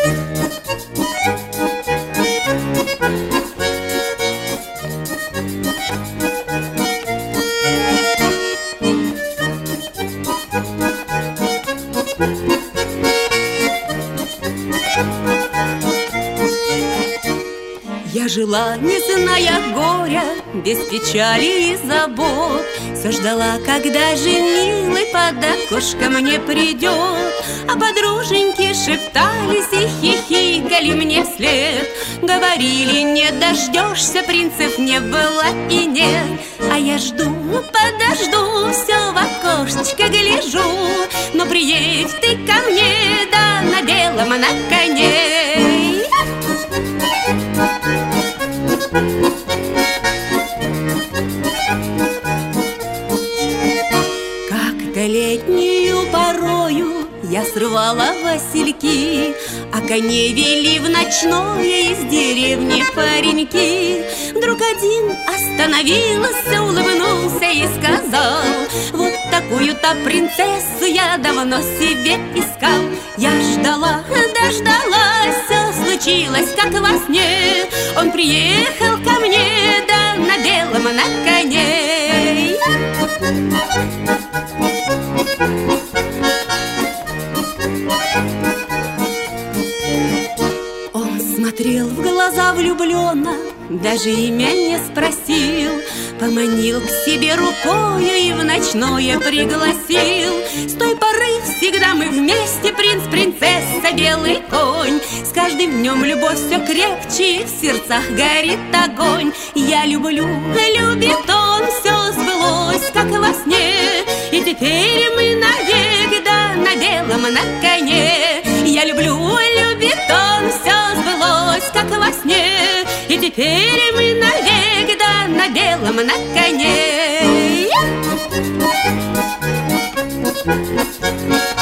Я жила, не зная горя, без печали и забот. Все ждала, когда же милый под окошко мне придет. А подруженьки шептались и хихикали мне вслед. Говорили, не дождешься, принцев не было и нет. А я жду, подожду, все в окошечко гляжу. Но приедь ты ко мне, да на белом на коне. Как-то летнюю порою я срывала васильки, а коней вели в ночное из деревни пареньки. Вдруг один остановился, улыбнулся и сказал: вот такую-то принцессу я давно себе искал. Я ждала, дождалась, все случилось как во сне. Он приехал ко мне, да на белом на коне. Он смотрел в глаза влюбленно, даже имя не спросил. Поманил к себе рукою и в ночное пригласил. С той поры всегда мы вместе, принц, принцесса, белый конь. С каждым днем любовь все крепче, в сердцах горит огонь. Я люблю, любит он, все сбылось, как во сне. И теперь мы навек, да на белом на коне. Я люблю, любит он, все сбылось, как во сне. И теперь мы навек, да на белом на коне.